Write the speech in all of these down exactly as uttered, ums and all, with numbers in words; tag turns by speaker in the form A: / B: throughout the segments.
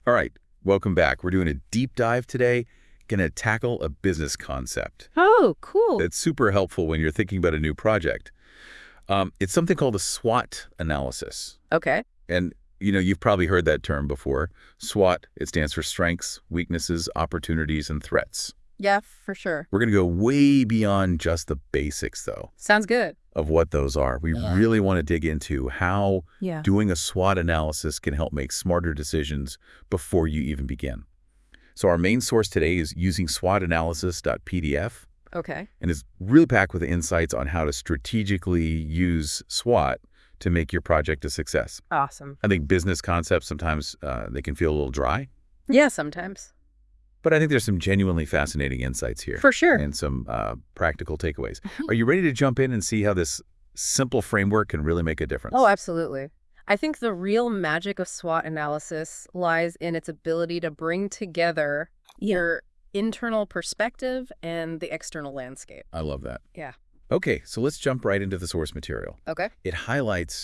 A: All right, welcome back. We're doing a deep dive today. Going to tackle a business concept
B: Oh, cool.
A: that's super helpful when you're thinking about a new project. Um, it's something called a SWOT analysis.
B: Okay.
A: And, you know, you've probably heard that term before. SWOT, it stands for strengths, weaknesses, opportunities, and threats.
B: Yeah, for sure.
A: We're going to go way beyond just the basics, though,
B: Sounds good.
A: of what those are. We
B: Yeah.
A: really want to dig into how
B: Yeah.
A: doing a SWOT analysis can help make smarter decisions before you even begin. So our main source today is using SWOT analysis dot P D F,
B: Okay.
A: and is really packed with insights on how to strategically use SWOT to make your project a success.
B: Awesome.
A: I think business concepts, sometimes uh, they can feel a little dry,
B: Yeah, sometimes.
A: but I think there's some genuinely fascinating insights here.
B: For sure.
A: And some uh, practical takeaways. Are you ready to jump in and see how this simple framework can really make a difference?
B: Oh, absolutely. I think the real magic of SWOT analysis lies in its ability to bring together your internal perspective and the external landscape.
A: I love that.
B: Yeah.
A: Okay, so let's jump right into the source material.
B: Okay.
A: It highlights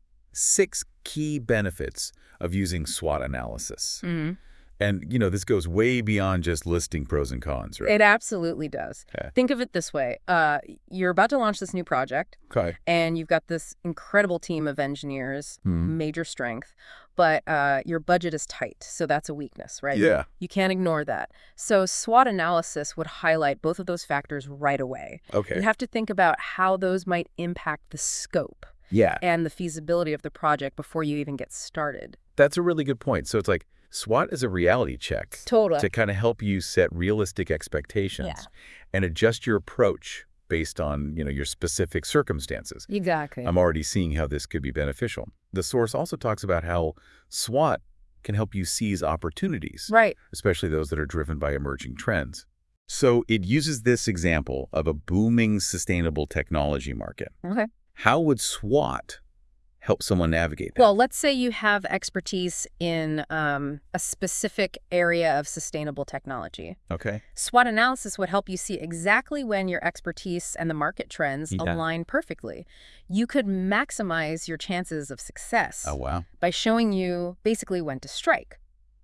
A: six key benefits of using SWOT analysis.
B: Mm-hmm.
A: And, you know, this goes way beyond just listing pros and cons, right?
B: It absolutely does.
A: Okay.
B: Think of it this way. Uh, you're about to launch this new project,
A: Okay.
B: and you've got this incredible team of engineers,
A: Mhm.
B: major strength, but uh, your budget is tight, so that's a weakness, right?
A: Yeah.
B: You can't ignore that. So SWOT analysis would highlight both of those factors right away.
A: Okay.
B: You have to think about how those might impact the scope
A: Yeah,
B: and the feasibility of the project before you even get started.
A: that's a really good point. So it's like SWOT is a reality check
B: Totally.
A: to kind of help you set realistic expectations
B: Yeah.
A: and adjust your approach based on, you know, your specific circumstances.
B: Exactly.
A: I'm already seeing how this could be beneficial. The source also talks about how SWOT can help you seize opportunities,
B: Right.
A: especially those that are driven by emerging trends. So it uses this example of a booming sustainable technology market.
B: Okay.
A: How would SWOT help someone navigate that?
B: Well, let's say you have expertise in um, a specific area of sustainable technology.
A: Okay.
B: SWOT analysis would help you see exactly when your expertise and the market trends
A: Yeah.
B: align perfectly. You could maximize your chances of success
A: Oh, wow.
B: by showing you basically when to strike.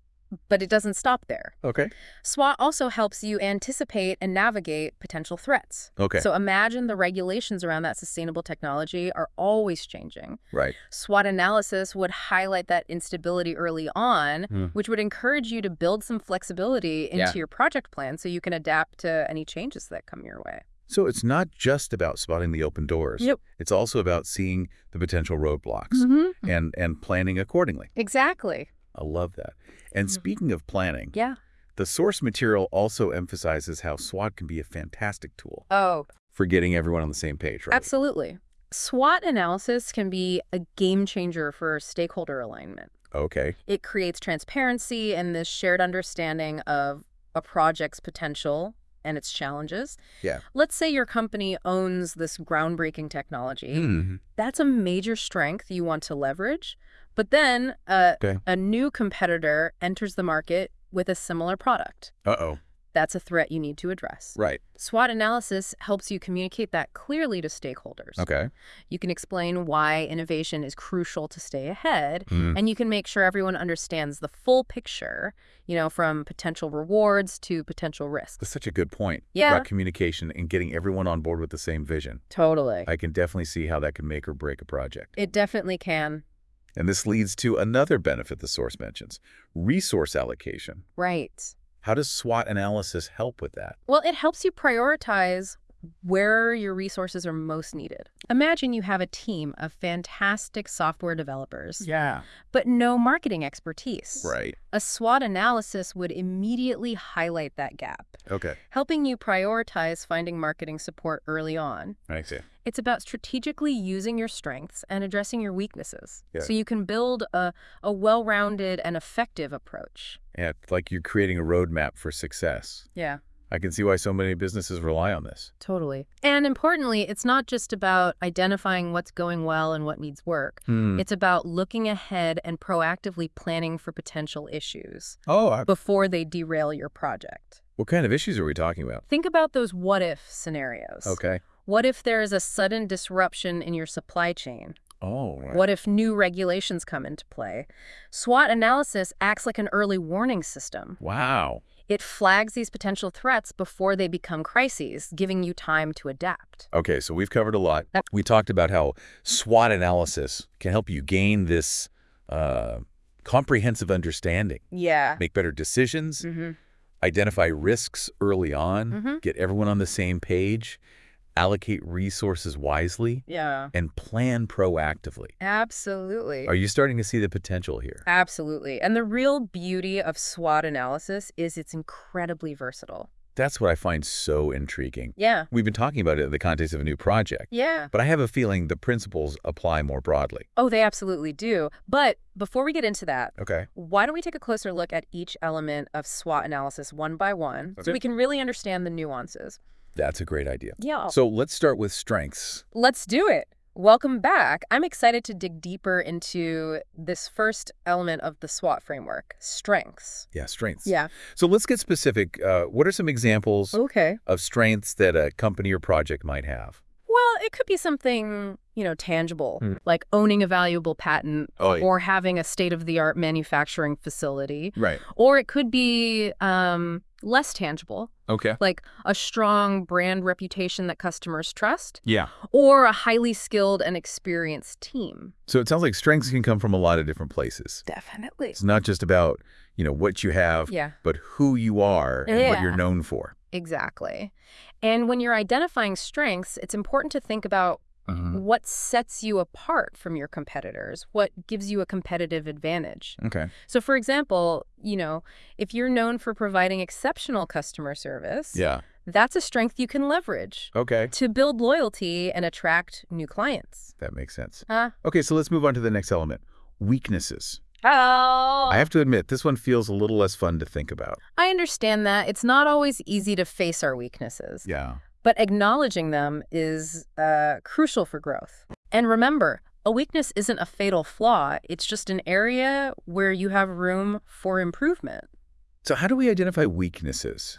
B: But it doesn't stop there.
A: Okay.
B: SWOT also helps you anticipate and navigate potential threats.
A: Okay.
B: So imagine the regulations around that sustainable technology are always changing.
A: Right.
B: SWOT analysis would highlight that instability early on,
A: Hmm.
B: which would encourage you to build some flexibility into
A: Yeah.
B: your project plan so you can adapt to any changes that come your way.
A: So it's not just about spotting the open doors.
B: Yep.
A: It's also about seeing the potential roadblocks
B: Mm-hmm.
A: and, and planning accordingly.
B: Exactly.
A: I love that. And
B: Mhm.
A: speaking of planning,
B: Yeah.
A: the source material also emphasizes how SWOT can be a fantastic tool
B: Oh,
A: for getting everyone on the same page, right?
B: absolutely. SWOT analysis can be a game changer for stakeholder alignment.
A: Okay.
B: It creates transparency and this shared understanding of a project's potential and its challenges.
A: Yeah.
B: Let's say your company owns this groundbreaking technology.
A: Hmm.
B: That's a major strength you want to leverage. But then uh,
A: Okay.
B: a new competitor enters the market with a similar product.
A: Uh-oh.
B: That's a threat you need to address.
A: Right.
B: SWOT analysis helps you communicate that clearly to stakeholders.
A: Okay.
B: You can explain why innovation is crucial to stay ahead,
A: Mhm.
B: and you can make sure everyone understands the full picture, you know, from potential rewards to potential risks.
A: That's such a good point
B: Yeah.
A: about communication and getting everyone on board with the same vision.
B: Totally.
A: I can definitely see how that can make or break a project.
B: It definitely can.
A: And this leads to another benefit the source mentions, resource allocation.
B: Right.
A: How does SWOT analysis help with that?
B: Well, it helps you prioritize where your resources are most needed. Imagine you have a team of fantastic software developers,
A: Yeah.
B: but no marketing expertise.
A: Right.
B: A SWOT analysis would immediately highlight that gap,
A: Okay.
B: helping you prioritize finding marketing support early on.
A: I see.
B: It's about strategically using your strengths and addressing your weaknesses
A: Yeah.
B: so you can build a, a well-rounded and effective approach.
A: Yeah, like you're creating a roadmap for success.
B: Yeah.
A: I can see why so many businesses rely on this.
B: Totally. And importantly, it's not just about identifying what's going well and what needs work.
A: Hmm.
B: It's about looking ahead and proactively planning for potential issues
A: Oh, I,
B: before they derail your project.
A: what kind of issues are we talking about?
B: Think about those what-if scenarios.
A: Okay.
B: What if there is a sudden disruption in your supply chain?
A: Oh, right.
B: What if new regulations come into play? SWOT analysis acts like an early warning system.
A: Wow.
B: It flags these potential threats before they become crises, giving you time to adapt.
A: Okay, so we've covered a lot.
B: Yep.
A: We talked about how SWOT analysis can help you gain this uh, comprehensive understanding,
B: Yeah.
A: make better decisions,
B: Mm-hmm.
A: identify risks early on,
B: Mm-hmm.
A: get everyone on the same page, allocate resources wisely,
B: Yeah.
A: and plan proactively.
B: Absolutely.
A: Are you starting to see the potential here?
B: Absolutely. And the real beauty of SWOT analysis is it's incredibly versatile.
A: That's what I find so intriguing.
B: Yeah.
A: We've been talking about it in the context of a new project,
B: Yeah.
A: but I have a feeling the principles apply more broadly.
B: Oh, they absolutely do. But before we get into that,
A: Okay.
B: why don't we take a closer look at each element of SWOT analysis one by one so
A: Okay.
B: we can really understand the nuances?
A: That's a great idea.
B: Yeah.
A: So let's start with strengths.
B: Let's do it. Welcome back. I'm excited to dig deeper into this first element of the SWOT framework, strengths.
A: Yeah, strengths.
B: Yeah.
A: So let's get specific. Uh, what are some examples
B: Okay.
A: of strengths that a company or project might have?
B: Well, it could be something, you know, tangible,
A: Hmm.
B: like owning a valuable patent
A: Oh, yeah.
B: or having a state-of-the-art manufacturing facility.
A: Right.
B: Or it could be um, less tangible,
A: Okay.
B: like a strong brand reputation that customers trust,
A: Yeah.
B: or a highly skilled and experienced team.
A: So it sounds like strengths can come from a lot of different places.
B: Definitely.
A: It's not just about, you know, what you have,
B: Yeah,
A: but who you are and what
B: Yeah.
A: you're known for.
B: exactly. And when you're identifying strengths, it's important to think about what sets you apart from your competitors, what gives you a competitive advantage.
A: Okay.
B: So, for example, you know, if you're known for providing exceptional customer service,
A: Yeah.
B: that's a strength you can leverage
A: Okay.
B: to build loyalty and attract new clients.
A: That makes sense.
B: Huh?
A: Okay, so let's move on to the next element. Weaknesses.
B: Oh,
A: I have to admit, this one feels a little less fun to think about.
B: I understand that. It's not always easy to face our weaknesses,
A: Yeah.
B: but acknowledging them is uh, crucial for growth. And remember, a weakness isn't a fatal flaw. It's just an area where you have room for improvement.
A: So how do we identify weaknesses?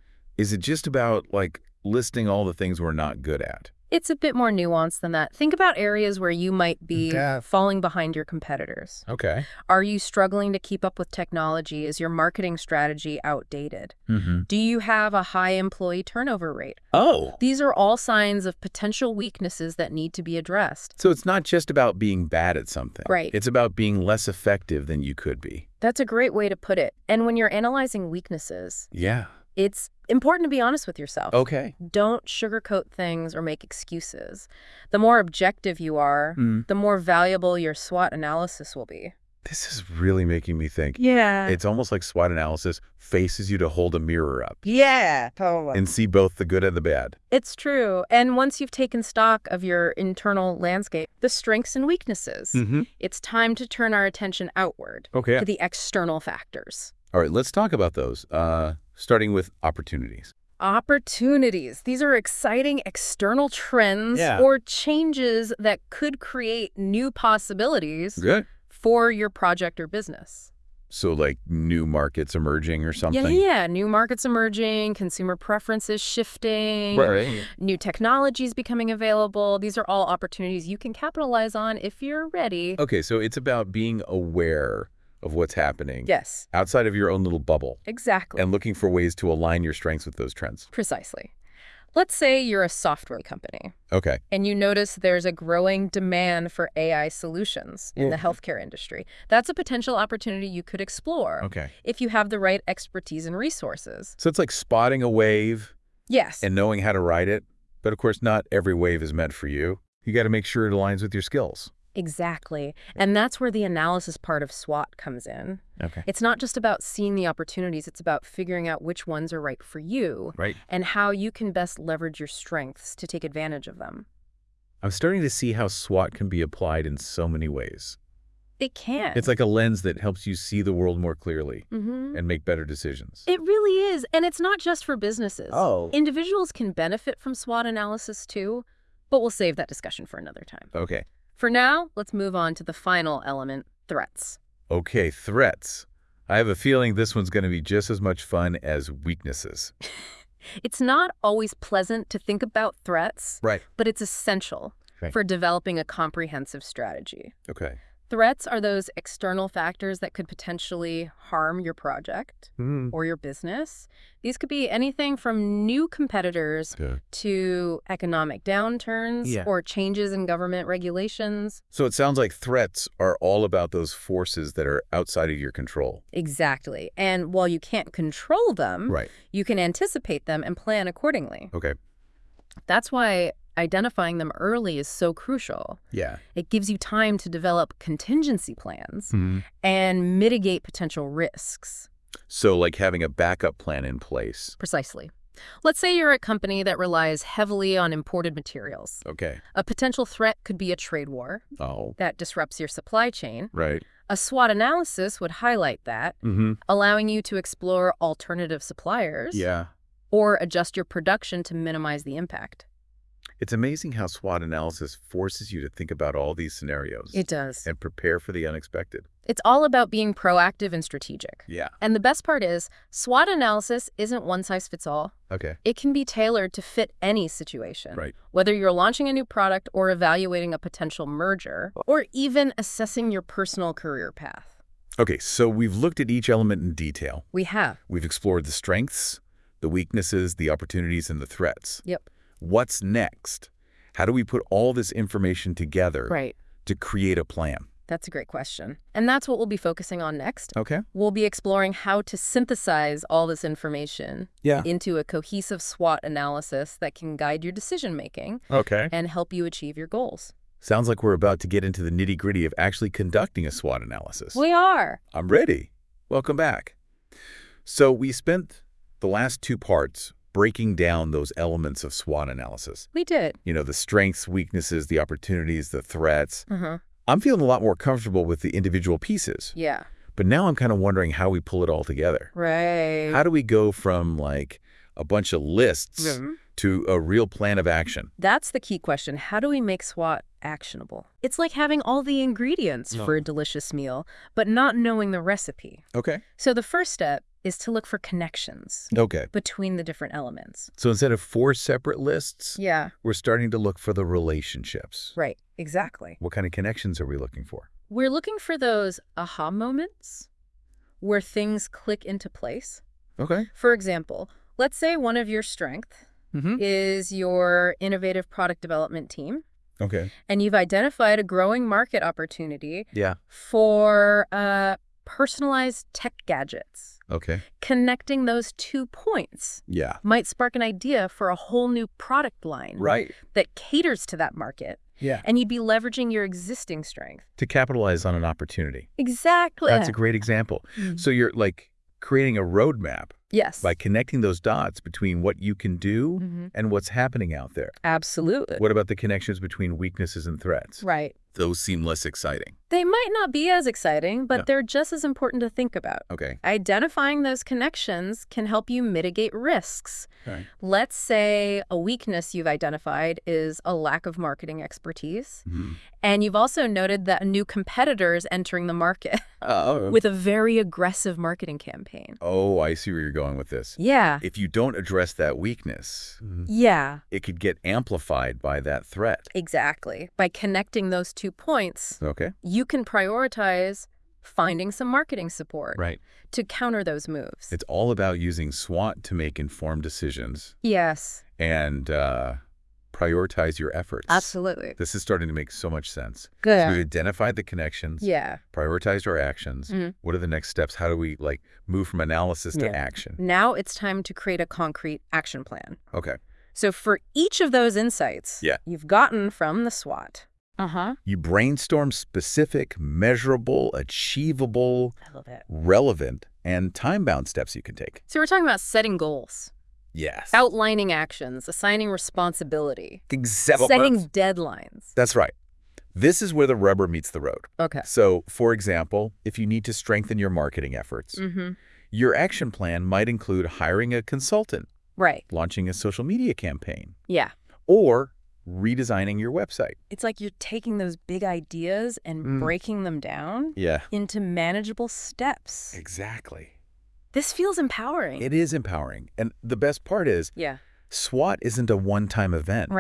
A: Is it just about, like, listing all the things we're not good at?
B: It's a bit more nuanced than that. Think about areas where you might be
A: Okay.
B: falling behind your competitors.
A: Okay.
B: Are you struggling to keep up with technology? Is your marketing strategy outdated?
A: Mm-hmm.
B: Do you have a high employee turnover rate?
A: Oh.
B: These are all signs of potential weaknesses that need to be addressed.
A: So it's not just about being bad at something.
B: Right.
A: It's about being less effective than you could be.
B: That's a great way to put it. And when you're analyzing weaknesses,
A: Yeah.
B: it's important to be honest with yourself.
A: Okay.
B: Don't sugarcoat things or make excuses. The more objective you are,
A: Mm.
B: the more valuable your SWOT analysis will be.
A: This is really making me think.
B: Yeah.
A: It's almost like SWOT analysis faces you to hold a mirror up
B: Yeah, totally.
A: and see both the good and the bad.
B: It's true. And once you've taken stock of your internal landscape, the strengths and weaknesses,
A: Mm-hmm.
B: it's time to turn our attention outward
A: Okay.
B: to the external factors.
A: All right, let's talk about those, uh, starting with opportunities.
B: Opportunities. These are exciting external trends
A: Yeah.
B: or changes that could create new possibilities
A: Good.
B: for your project or business.
A: So like new markets emerging or something?
B: Yeah, yeah, new markets emerging, consumer preferences shifting,
A: Right.
B: new technologies becoming available. These are all opportunities you can capitalize on if you're ready.
A: Okay, so it's about being aware of what's happening
B: Yes,
A: outside of your own little bubble
B: exactly.
A: and looking for ways to align your strengths with those trends.
B: Precisely. Let's say you're a software company
A: Okay.
B: and you notice there's a growing demand for A I solutions in the
A: Mhm.
B: healthcare industry. That's a potential opportunity you could explore
A: Okay.
B: if you have the right expertise and resources.
A: So it's like spotting a wave
B: Yes.
A: and knowing how to ride it. But of course, not every wave is meant for you. You got to make sure it aligns with your skills.
B: Exactly. And that's where the analysis part of SWOT comes in.
A: Okay.
B: It's not just about seeing the opportunities, it's about figuring out which ones are right for you
A: Right.
B: and how you can best leverage your strengths to take advantage of them.
A: I'm starting to see how SWOT can be applied in so many ways.
B: It can.
A: It's like a lens that helps you see the world more clearly
B: Mm-hmm.
A: and make better decisions.
B: It really is. And it's not just for businesses.
A: Oh.
B: Individuals can benefit from SWOT analysis too, but we'll save that discussion for another time.
A: Okay.
B: For now, let's move on to the final element, threats.
A: Okay, threats. I have a feeling this one's going to be just as much fun as weaknesses.
B: It's not always pleasant to think about threats,
A: Right.
B: but it's essential.
A: Right.
B: for developing a comprehensive strategy.
A: Okay.
B: Threats are those external factors that could potentially harm your project
A: Mm.
B: or your business. These could be anything from new competitors
A: Yeah.
B: to economic downturns
A: Yeah.
B: or changes in government regulations.
A: So it sounds like threats are all about those forces that are outside of your control.
B: Exactly. And while you can't control them,
A: Right.
B: you can anticipate them and plan accordingly.
A: Okay.
B: That's why identifying them early is so crucial.
A: Yeah.
B: It gives you time to develop contingency plans
A: Mhm.
B: and mitigate potential risks.
A: So like having a backup plan in place.
B: Precisely. Let's say you're a company that relies heavily on imported materials.
A: Okay.
B: A potential threat could be a trade war
A: Oh,
B: that disrupts your supply chain.
A: right.
B: A SWOT analysis would highlight that,
A: Mm-hmm.
B: allowing you to explore alternative suppliers
A: Yeah.
B: or adjust your production to minimize the impact.
A: It's amazing how SWOT analysis forces you to think about all these scenarios
B: It does.
A: and prepare for the unexpected.
B: It's all about being proactive and strategic.
A: Yeah.
B: And the best part is, SWOT analysis isn't one size fits all.
A: Okay.
B: It can be tailored to fit any situation.
A: Right.
B: Whether you're launching a new product or evaluating a potential merger, or even assessing your personal career path.
A: Okay, so we've looked at each element in detail.
B: We have.
A: We've explored the strengths, the weaknesses, the opportunities, and the threats.
B: Yep.
A: What's next? How do we put all this information together
B: Right.
A: to create a plan?
B: That's a great question. And that's what we'll be focusing on next.
A: Okay.
B: We'll be exploring how to synthesize all this information
A: Yeah.
B: into a cohesive SWOT analysis that can guide your decision-making
A: Okay.
B: and help you achieve your goals.
A: Sounds like we're about to get into the nitty-gritty of actually conducting a SWOT analysis.
B: We are.
A: I'm ready. Welcome back. So we spent the last two parts breaking down those elements of SWOT analysis.
B: We did.
A: You know, the strengths, weaknesses, the opportunities, the threats.
B: Uh-huh.
A: I'm feeling a lot more comfortable with the individual pieces.
B: Yeah.
A: But now I'm kind of wondering how we pull it all together.
B: Right.
A: How do we go from like a bunch of lists
B: Mhm.
A: to a real plan of action?
B: That's the key question. How do we make SWOT actionable? It's like having all the ingredients
A: No.
B: for a delicious meal, but not knowing the recipe.
A: Okay.
B: So the first step is to look for connections
A: Okay.
B: between the different elements.
A: So instead of four separate lists,
B: Yeah.
A: we're starting to look for the relationships.
B: Right. Exactly.
A: What kind of connections are we looking for?
B: We're looking for those aha moments where things click into place.
A: Okay.
B: For example, let's say one of your strengths
A: Mm-hmm.
B: is your innovative product development team,
A: Okay.
B: and you've identified a growing market opportunity
A: Yeah.
B: for uh, personalized tech gadgets.
A: Okay.
B: Connecting those two points
A: Yeah.
B: might spark an idea for a whole new product line
A: Right.
B: that caters to that market,
A: Yeah.
B: and you'd be leveraging your existing strength.
A: To capitalize on an opportunity.
B: Exactly.
A: That's a great example.
B: Mhm.
A: So you're like creating a roadmap
B: Yes.
A: by connecting those dots between what you can do
B: Mhm.
A: and what's happening out there.
B: Absolutely.
A: What about the connections between weaknesses and threats?
B: Right.
A: Those seem less exciting.
B: They might not be as exciting, but
A: Yeah.
B: they're just as important to think about.
A: Okay.
B: Identifying those connections can help you mitigate risks.
A: Okay.
B: Let's say a weakness you've identified is a lack of marketing expertise,
A: Mm-hmm.
B: and you've also noted that a new competitor is entering the market
A: Oh.
B: with a very aggressive marketing campaign.
A: Oh, I see where you're going with this.
B: Yeah.
A: If you don't address that weakness,
B: Yeah,
A: it could get amplified by that threat.
B: exactly. By connecting those two points,
A: Okay.
B: you can prioritize finding some marketing support
A: Right.
B: to counter those moves.
A: It's all about using SWOT to make informed decisions
B: Yes,
A: and uh, prioritize your efforts.
B: absolutely.
A: This is starting to make so much sense.
B: Good.
A: So we've identified the connections,
B: Yeah.
A: prioritized our actions.
B: Mhm.
A: What are the next steps? How do we like move from analysis to
B: Yeah.
A: action?
B: Now it's time to create a concrete action plan.
A: Okay.
B: So for each of those insights
A: Yeah.
B: you've gotten from the SWOT. Uh-huh.
A: You brainstorm specific, measurable, achievable,
B: I love it.
A: relevant, and time-bound steps you can take.
B: So we're talking about setting goals,
A: Yes.
B: outlining actions, assigning responsibility,
A: Exactly.
B: setting deadlines.
A: That's right. This is where the rubber meets the road.
B: Okay.
A: So, for example, if you need to strengthen your marketing efforts,
B: Mm-hmm.
A: your action plan might include hiring a consultant,
B: Right.
A: launching a social media campaign,
B: Yeah.
A: or redesigning your website.
B: It's like you're taking those big ideas and
A: Mm.
B: breaking them down
A: Yeah.
B: into manageable steps.
A: Exactly.
B: This feels empowering.
A: It is empowering. And the best part is
B: Yeah.
A: SWOT isn't a one-time event.
B: Right.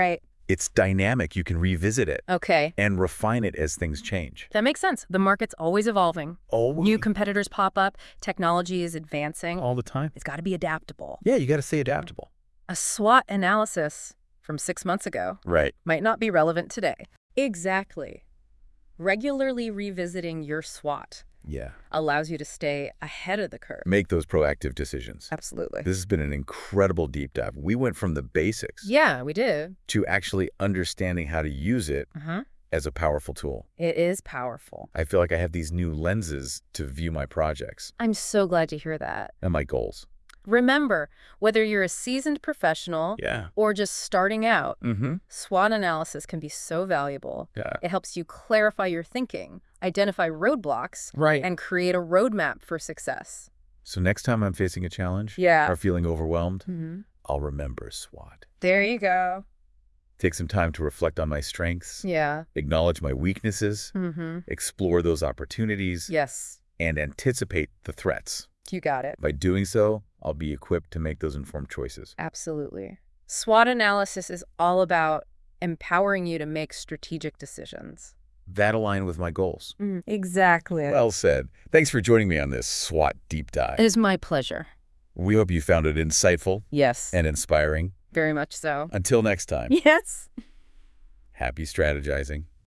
A: It's dynamic. You can revisit it
B: Okay.
A: and refine it as things change.
B: That makes sense. The market's always evolving.
A: Oh,
B: New competitors pop up. Technology is advancing.
A: all the time.
B: It's got to be adaptable.
A: Yeah, you got to stay adaptable.
B: A SWOT analysis from six months ago
A: Right.
B: might not be relevant today. Exactly. Regularly revisiting your SWOT
A: Yeah.
B: allows you to stay ahead of the curve.
A: Make those proactive decisions.
B: Absolutely.
A: This has been an incredible deep dive. We went from the basics
B: Yeah, we did.
A: to actually understanding how to use it
B: Uh-huh.
A: as a powerful tool.
B: It is powerful.
A: I feel like I have these new lenses to view my projects
B: I'm so glad to hear that.
A: and my goals.
B: Remember, whether you're a seasoned professional
A: Yeah.
B: or just starting out,
A: Mm-hmm.
B: SWOT analysis can be so valuable.
A: Yeah.
B: It helps you clarify your thinking, identify roadblocks,
A: Right.
B: and create a roadmap for success.
A: So next time I'm facing a challenge
B: Yeah.
A: or feeling overwhelmed,
B: Mm-hmm.
A: I'll remember SWOT.
B: There you go.
A: Take some time to reflect on my strengths,
B: Yeah.
A: acknowledge my weaknesses,
B: Mm-hmm.
A: explore those opportunities,
B: Yes,
A: and anticipate the threats.
B: you got it.
A: By doing so, I'll be equipped to make those informed choices.
B: Absolutely. SWOT analysis is all about empowering you to make strategic decisions.
A: That align with my goals.
B: Exactly.
A: Well said. Thanks for joining me on this SWOT deep dive.
B: It is my pleasure.
A: We hope you found it insightful
B: Yes,
A: and inspiring.
B: very much so.
A: Until next time,
B: Yes.
A: happy strategizing.